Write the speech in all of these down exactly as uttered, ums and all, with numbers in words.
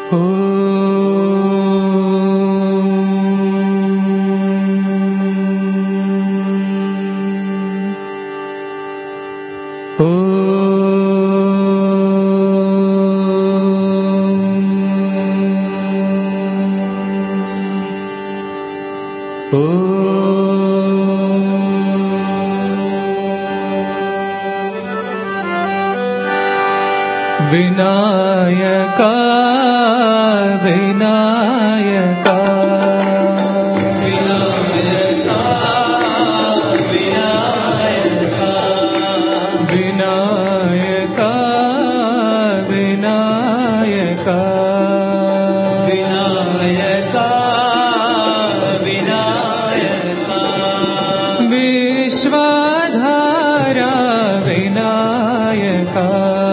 विनायका विनायका विनायका विनायका विनायका विनायका विनायका विनायका विश्वाधारा विनायका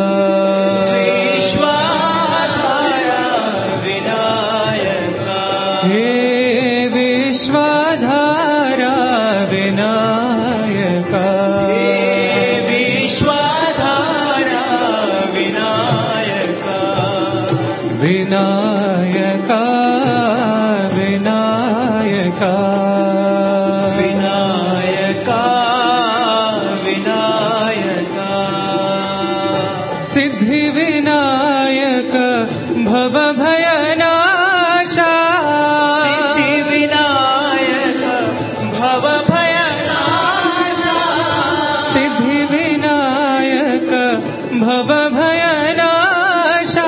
विनायका विनायका विनायका विनायका सिद्धि विनायक भव भयनाशा सिद्धि विनायक भव भयनाशा सिद्धि विनायक भव भयनाशा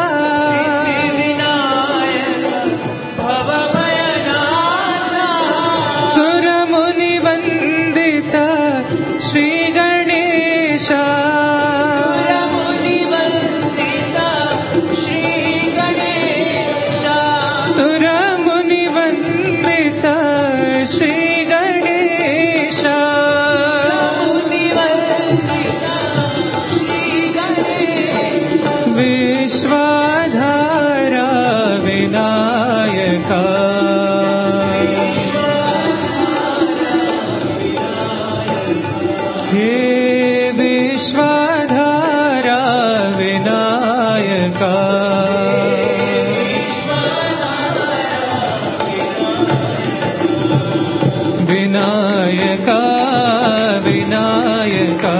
विनायका विनायका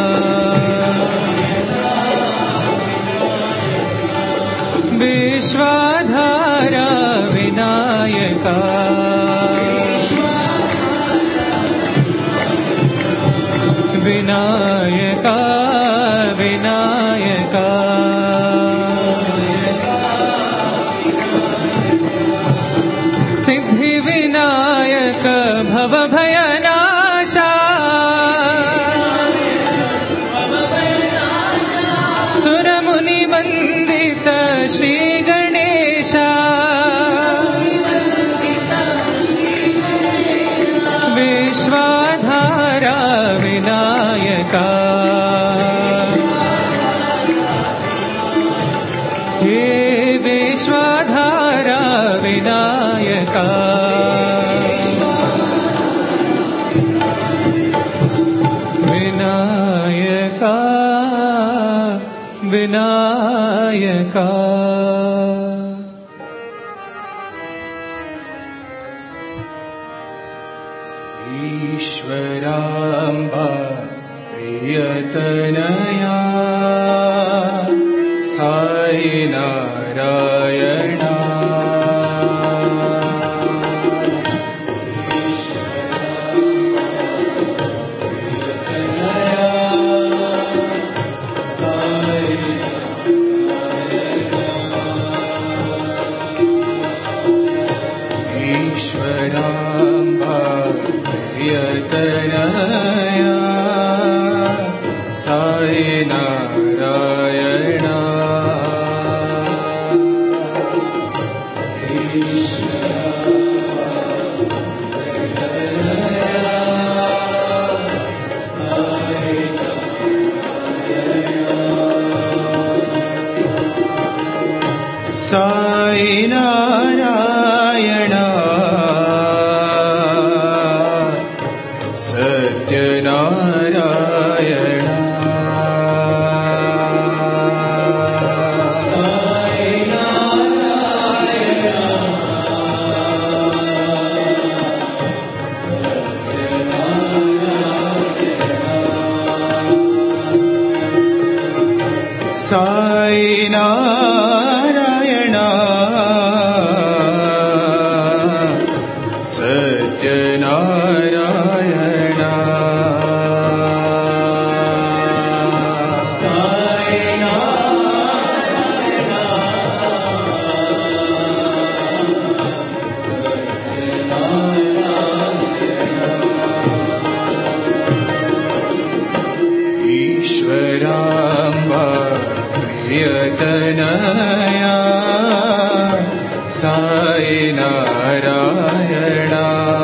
विश्वाधारा विनायका विनायका विनायका सिद्धि विनायक भव भयनाशा सुरमुनि वंदित श्री गणेशा विश्वाधारा विनायका हे विश्वाधारा विनायका विनायका विनायका ईश्वराम्बा प्रियतनया साई नारायणा ईश्वराम्बा प्रियतनया साई नारायणा साई नारायणा सत्यनारायणा साई नारायणा साई नारायण सत्यनारायण साई नारायण ईश्वराम्बा प्रियतनया साई नारायण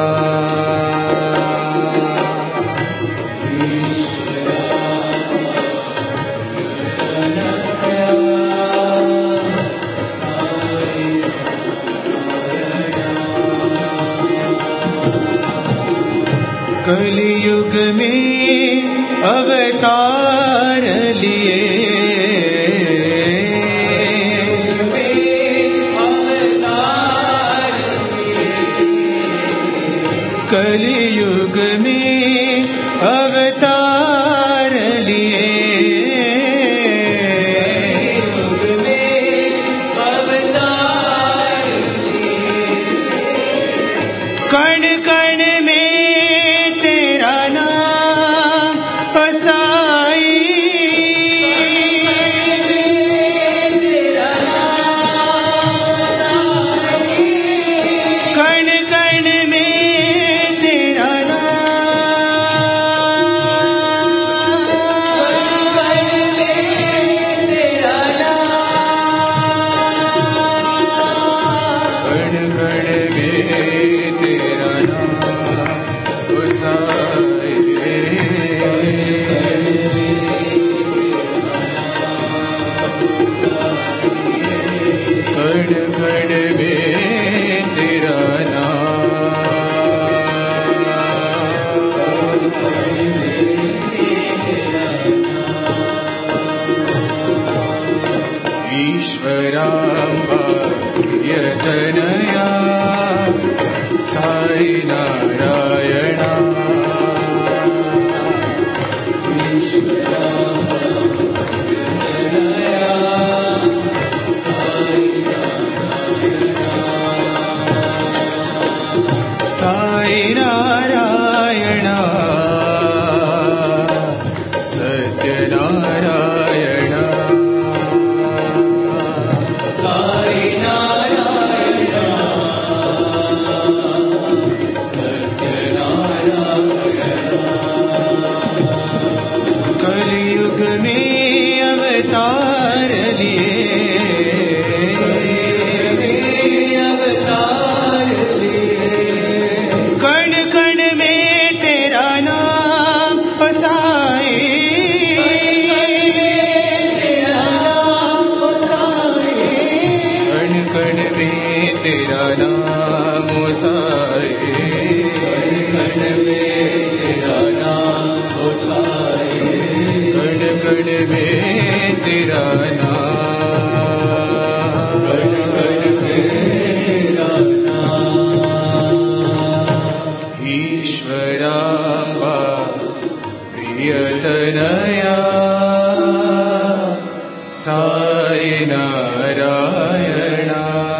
कलियुग में अवतार लिए कलियुग में अवतार लिए कण कण में तेरा नाम बसाई कण कण में तेरा कण कण में तेरा नाम बसाए कण कण में तेरा नाम ईश्वराम्बा प्रियतनया साई नारायण साई नारायण सत्यनारायण साई नारायण कलियुग में अवतार लिए अवतार लिए कण कण में तेरा नाम बसाए कण कण में तेरा नाम बसाए कण में तेरा नाम बसाए कण कण में तेरा नाम कण कण में तेरा नाम ईश्वराम्बा प्रियतनया साई नारायण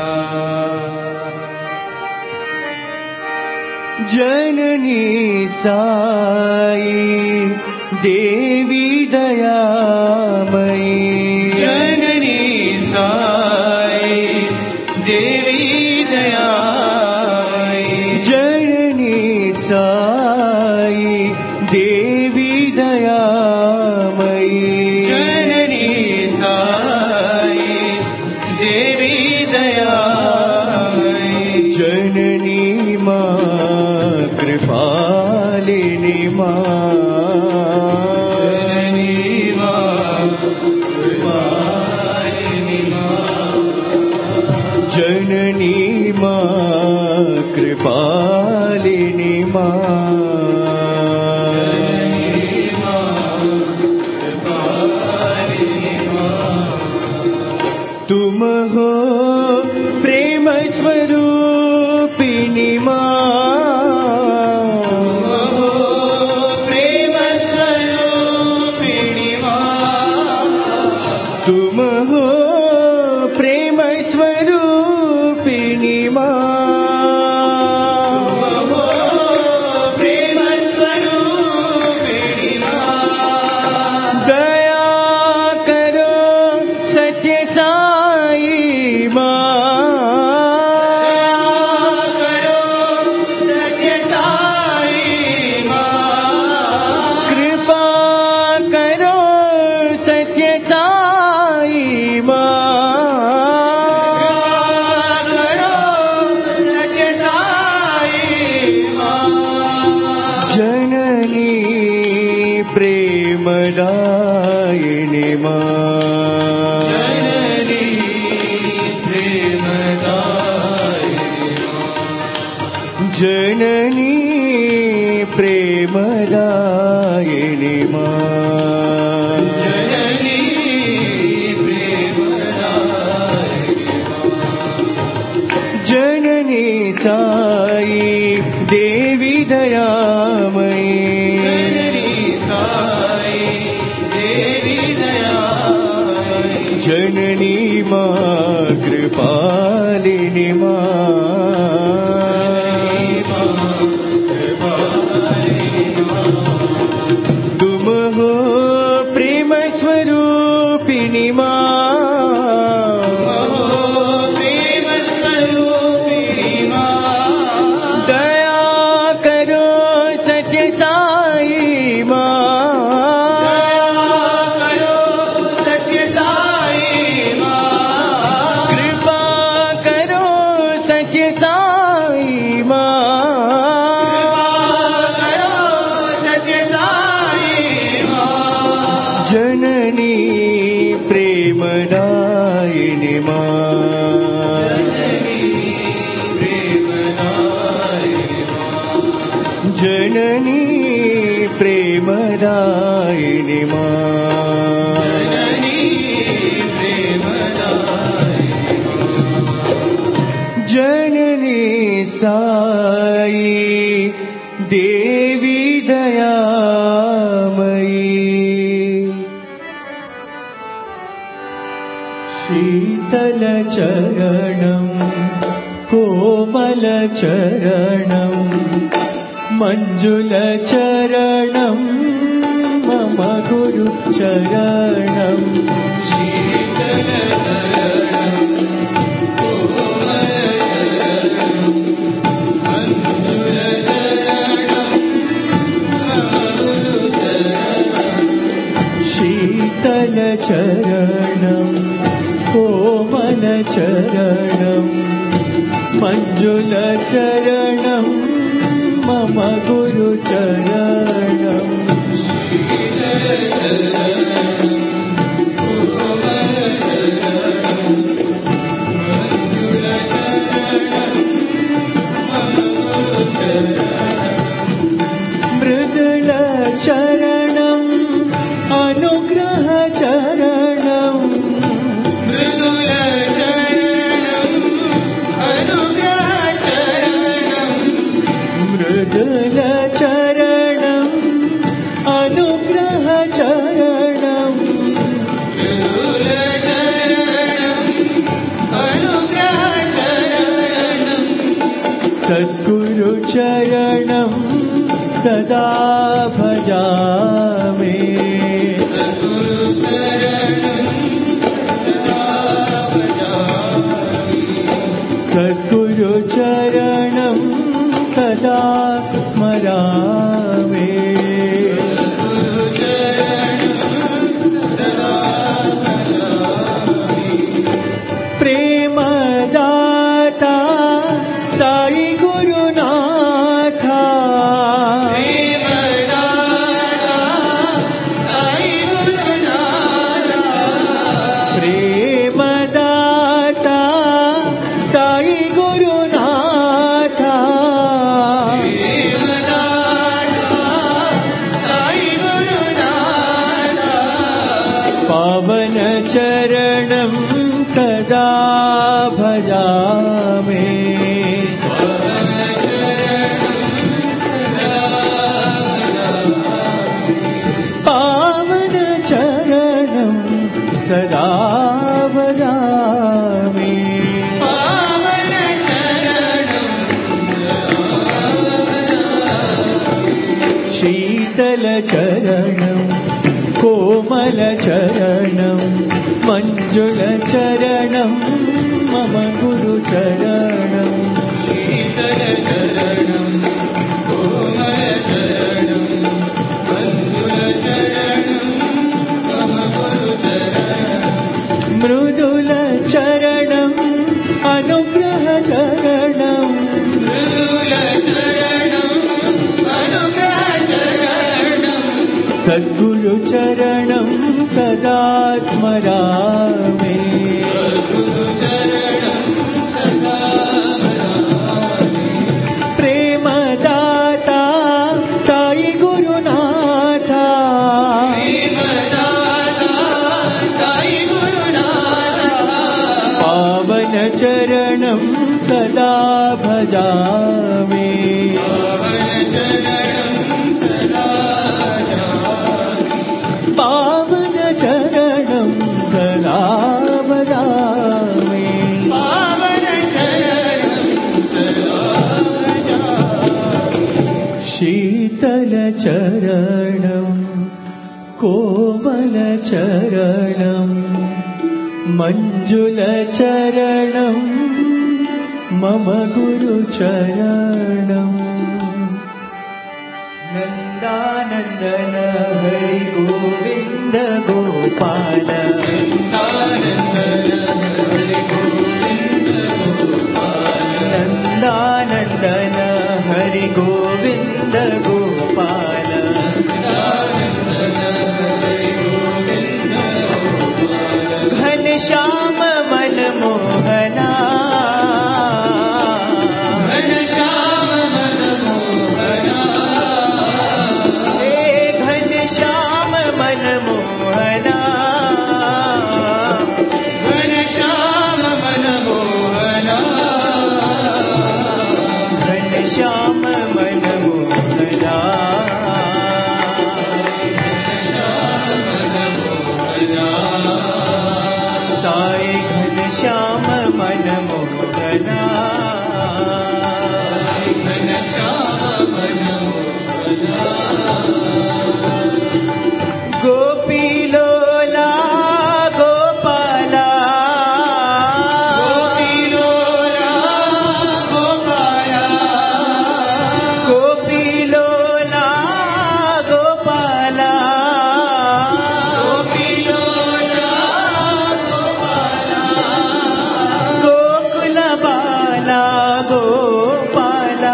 जननी साई देवी दयामयी जननी साई देवी दयामयी जननी साई देवी दयामयी जननी साई देवी दयामयी जननी मां कृपालिनी मां जननी मां कृपालिनी मां तुम हो प्रेम स्वरूपिणी प्रेम स्वरूपिणी तुम साई देवी दयामयी जननी साई देवी दयामयी जननी मां कृपालिनी मां तुम हो प्रेम स्वरूपिणी मां प्रेम स्वरूपिणी मां दया करो सत्य साई मां करो सत्य साई मां कृपा करो सत्य साई मां करो सत्य साई मां जननी प्रेमदायिनी मां जननी प्रेमदायिनी मां जननी साई देवी दयामयी शीतल चरणं कोमल चरणं मंजुल चरणं मम गुरु चरणं शीतल चरणं कोमल चरणं मंजुल चरणं गुरु चरणं शीतल चरणं कोमल चरणं मंजुल चरणं मम गुरु चरणं शीतल चरणं कोमल चरणं मंजुल चरणं गुरु चरणं मृदुल चरणं अनुग्रह चरणं मृदुल चरणं अनुग्रह चरणं मृदुल चरणं अनुग्रह चरणं मृदुल चरणं अनुग्रह चरणं सद्गुरु चरणं सदा भजामि सद्गुरु चरणं सदा भजामि सद्गुरु चरणं सदा स्मरामि सद्गुरु चरणं सदा भजामि प्रेमदाता साई गुरुनाथा प्रेमदाता साई गुरुनाथा प्रेमदाता साई गुरुनाथा प्रेमदाता साई गुरुनाथा पावन चरणं सदा भजामि पावन चरणं सदा भजामि पावन चरणं शीतल चरणं कोमल चरणं मंजुल चरणं मम गुरु चरणं शीतल चरणं कोमल चरणं मंजुल चरणं मम गुरु चरणं मृदुल चरणं अनुग्रह चरणं मृदुल चरणं अनुग्रह चरणं सद्गुरु चरणं सदा स्मरामि सद्गुरु चरणं सदा भजामि प्रेमदाता साई गुरुनाथा प्रेमदाता साई गुरुनाथा पावन चरणं सदा भजामि पावन चरणं सदा भजामि शीतल चरणं कोमल चरणं मञ्जुल चरणं मम गुरु चरणं नन्दानन्दन हरि गोविन्द गोपाल नन्दानन्दन हरि गोविन्द गोपाल घनश्याम मनमोहना घनश्याम मनमोहना हे घनश्याम मनमोहना घनश्याम मनमोहना घनश्याम मनमोहना साई घनश्याम मनमोहना घनश्याम मनमोहना गोपी लोला गोपाला गोपी लोला गोपाला गोपी लोला गोपाला गोपी लोला गोकुल बाला गोपाला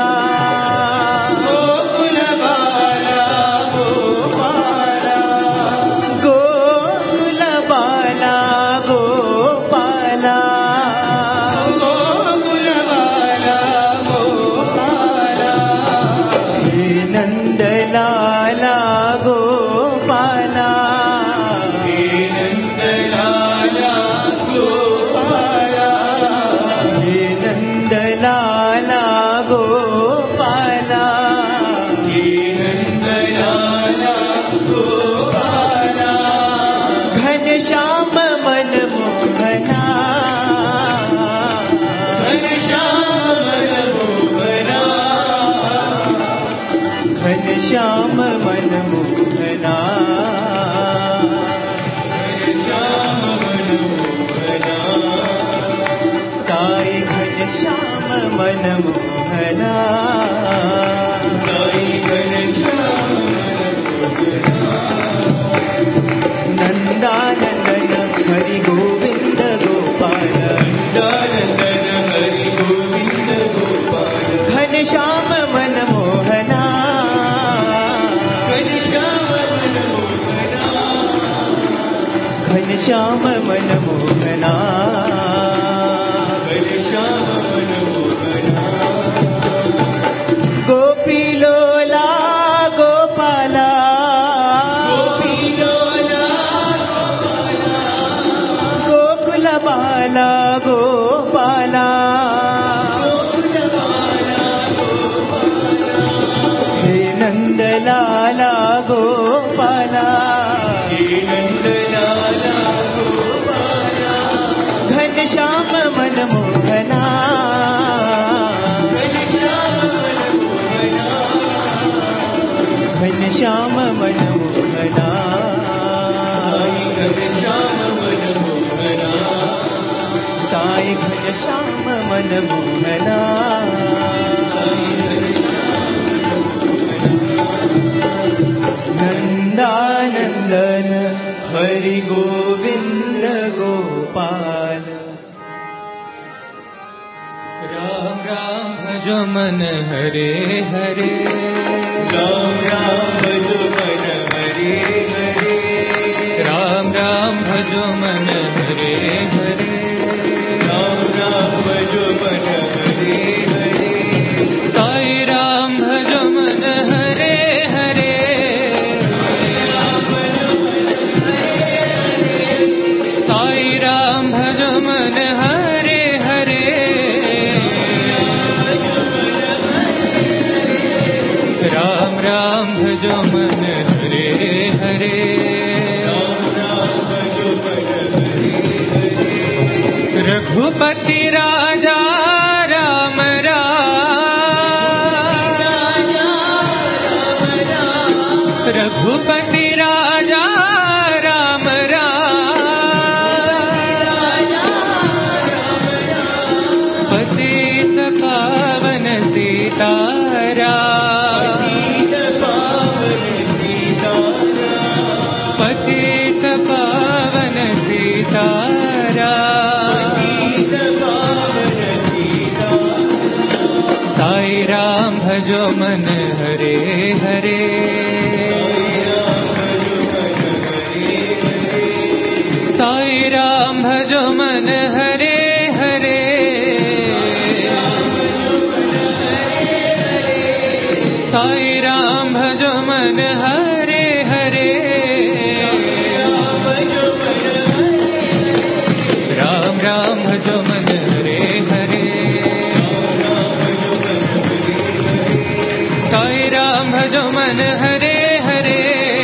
गोकुल बाला गोपाला गोकुल बाला गोपाला गोकुल बाला गोपाला हे नंदलाला गोपाला हे नंदलाला गोपाला हे नंदलाला गोपाला हे नंदलाला गोपाला घनश्याम मनमोहना घनश्याम मनमोहना घनश्याम मनमोहना घनश्याम मनमोहना साई घनश्याम मनमोहना साई घनश्याम मनमोहना नंदानंदन हरि गोविंद गोपाल नंदानंदन हरि गोविंद गोपाल घनश्याम मनमोहना घनश्याम मनमोहना घनश्याम मनमोहना घनश्याम मनमोहना गोपी लोला गोपाला गोपी लोला गोकुल बाला गोपाला गोकुल बाला हे नंदलाला गोपाला हे नंदलाला गोपाला घनश्याम मनमोहना घनश्याम मनमोहना घनश्याम मनमोहना घनश्याम मनमोहना साई घनश्याम मनमोहना नंदानंदन हरि गोविंद गोपाल राम राम भजो मन हरे हरे राम राम भजो मन हरे हरे राम राम भजो मन हरे हरे राम राम भजो मन हरे हरे साई राम भजो मन हरे हरे साई राम भजो मन हरे हरे राम भजो मन हरे हरे राम राम भजो मन हरे हरे रघुपति राजा राम राम रघुपति राजा राम राम पतित पावन सीताराम पतित पावन सीताराम साई राम भजो मन हरे हरे साई राम भजो मन हरे हरे साई राम भजो मन हरे हरे राम राम भजो मन हरे हरे साई राम भजो मन हरे हरे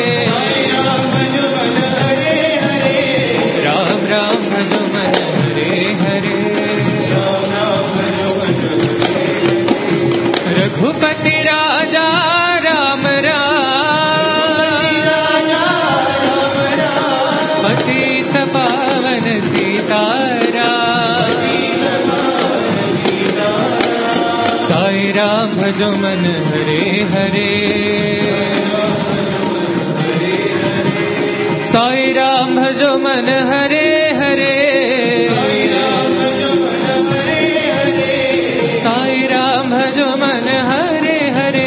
राम राम भजो मन हरे हरे रघुपति राजा राम राम पतित पावन सीताराम साई राम भजो मन हरे हरे साई राम भजो मन हरे हरे साई राम भजो मन हरे हरे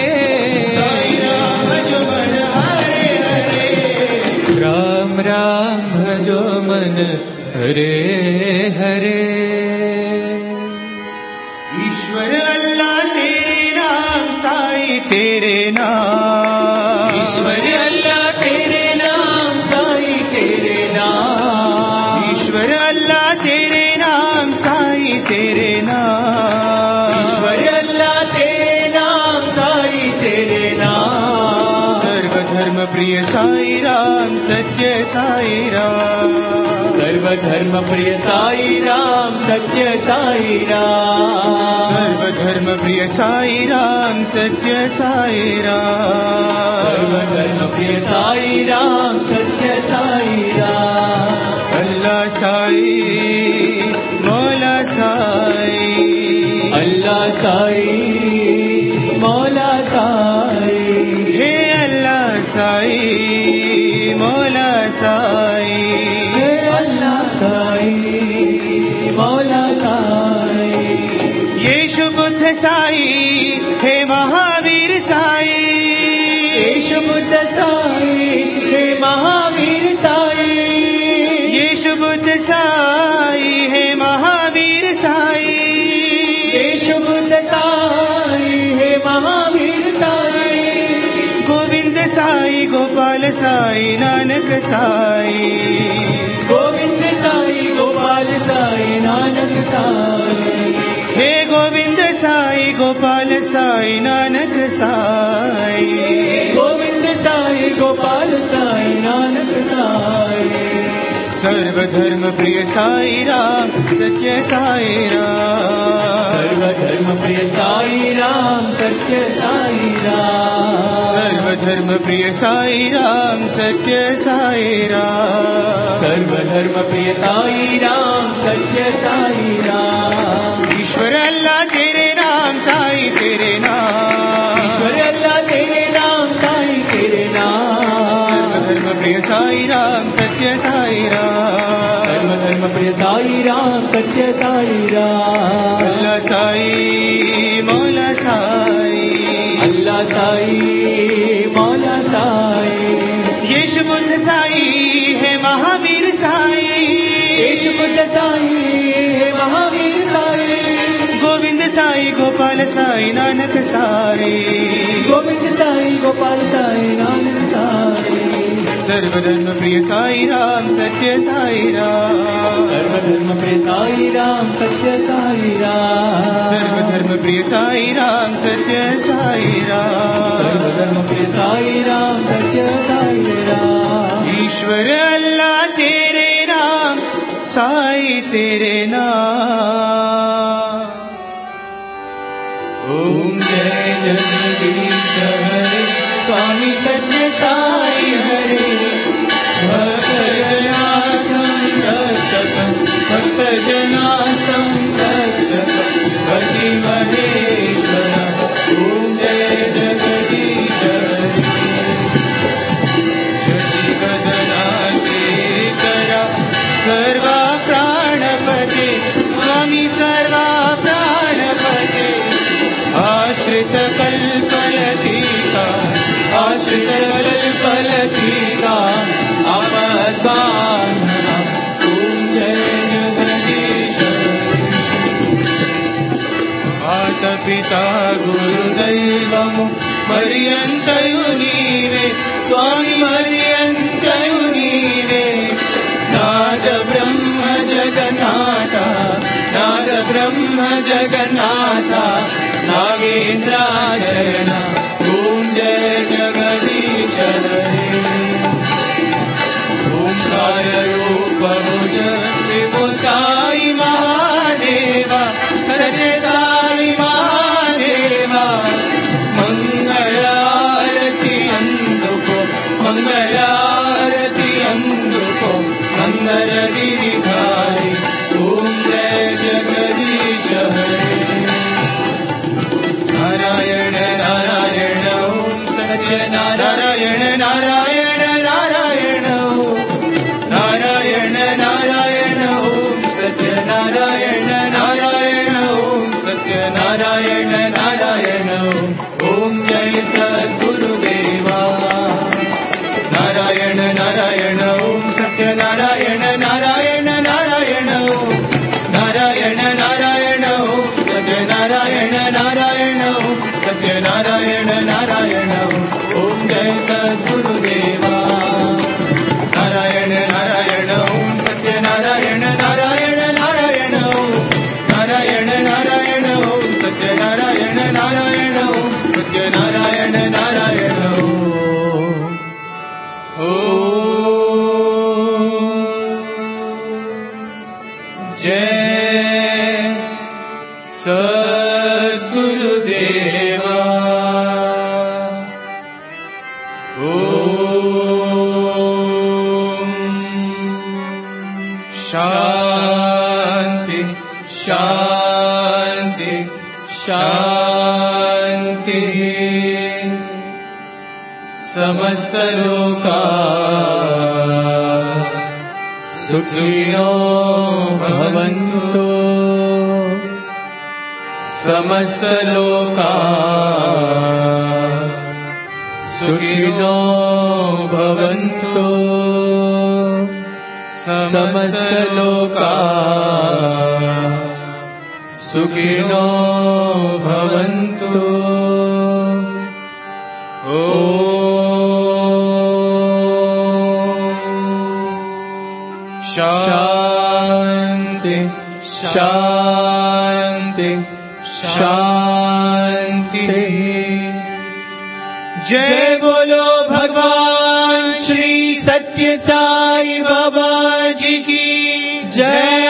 राम राम भजो मन हरे हरे ईश्वर अल्लाह तेरे नाम साई तेरे नाम ईश्वर अल्लाह तेरे नाम साई तेरे नाम ईश्वर अल्लाह तेरे नाम साई तेरे नाम ईश्वर अल्लाह तेरे नाम साई तेरे नाम सर्वधर्म प्रिय साई राम सत्य साई राम सर्वधर्म प्रिय साई राम सत्य साई राम सर्वधर्म प्रिय साई राम सत्य साई राम सर्वधर्म प्रिय साई राम सत्य साई राम अल्लाह साई मौला साई अल्लाह साई मौला साई हे अल्लाह साई मौला साई हे अल्लाह साई मौला साई यीशु बुद्ध साई हे महावीर साई यीशु बुद्ध साई हे महावीर साई यीशु बुद्ध साई हे महावीर साई यीशु बुद्ध साई हे महावीर साई गोविंद साई गोपाल साई नानक साई गोविंद साई गोपाल साई नानक साई हे गोविंद साई गोपाल साई नानक साई गोविंद साई गोपाल साई नानक साई सर्वधर्म प्रिय साई राम सत्य साई राम सर्वधर्म प्रिय साई राम सत्य साई राम सर्वधर्म प्रिय साई राम सत्य साई राम सर्वधर्म प्रिय साई राम सत्य साई राम ईश्वर अल्लाह तेरे नाम साई तेरे नाम ईश्वर अल्लाह तेरे नाम साई तेरे नाम सर्वधर्म प्रिय साई राम सत्य साई राम सर्वधर्म प्रिय साई राम सत्य साई राम अल्लाह साई मौला साई अल्लाह साई मौला साई यीशु बुद्ध साई है महावीर साई यीशु बुद्ध साई हे महावीर साई गोविंद साई गोपाल साई नानक साई गोविंद साई गोपाल साई नानक साई सर्वधर्म प्रिय साई राम सत्य साई राम सर्वधर्म सर्वधर्म प्रिय साई राम सत्य साई राम सर्वधर्म प्रिय साई राम सत्य साई राम सर्वधर्म प्रिय साई राम सत्य साई राम ईश्वर अल्लाह तेरे नाम साई तेरे नाम ओम जय जगदीश हरे स्वामी सत्य साई हरे भक्तजना संरक्षकं भक्तजना संरक्षकं भक्ति महेश्वर ओम जय जगदीश हरे शशिवदना शेखरा सर्वा प्राणपते स्वामी सर्वा प्राणपते आश्रित कल्पलतिका आश्रित कल्पलतिका आपद्बान्धवा ओम जय जगदीश माता पिता गुरुदैवमु मर्यन्तयु नीवे स्वामी मर्यन्तयु नीवे नाद ब्रह्म जगन्नाथ नाद ब्रह्म जगन्नाथ नागेन्द्राचरण ओम जय जगदीश हरे ओंकार रूप भुजस्वी साई महादेवा सत्य साई महादेवा मंगल आरती अंदुको मंगल आरती अंदुको मंगल गिरिधारी ओम जय जगदीश हरे नारायण नारायण ओम सत्य नारायण नारायण नारायण ओम नारायण नारायण ओम सत्य नारायण नारायण ओम सत्य नारायण नारायण ओम जय सद्गुरुदेवा नारायण नारायण ओम सत्य नारायण नारायण नारायण ओम नारायण नारायण ओम सत्य नारायण नारायण ओम सत्य नारायण नारायण ओम जय सद्गुरुदेवा नारायण नारायण ओम सत्य नारायण नारायण नारायण ओम नारायण नारायण ओम सत्य नारायण नारायण ओम सत्य नारायण नारायण ओम जय सद्गुरुदेवा ओम शांति शांति शांति समस्त लोका सुखिनो भवन्तु समस्त लोका सुखिनो भवन्तु समस्त लोका सुखिनो भवन्तु शांति शांति शांति जय बोलो भगवान श्री सत्य साई बाबा जी की जय।